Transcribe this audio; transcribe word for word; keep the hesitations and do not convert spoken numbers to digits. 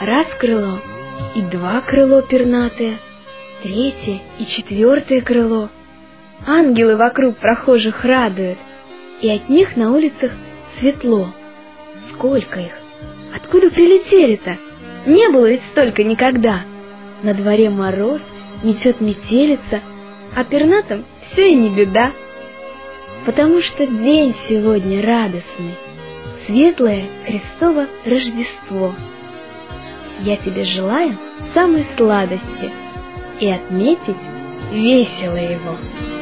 Раз крыло, и два крыло пернатые, третье и четвертое крыло. Ангелы вокруг прохожих радуют, и от них на улицах светло. Сколько их? Откуда прилетели-то? Не было ведь столько никогда. На дворе мороз, метет метелица, а пернатым все и не беда. Потому что день сегодня радостный, светлое Христово Рождество. Я тебе желаю самой сладости и отметить весело его.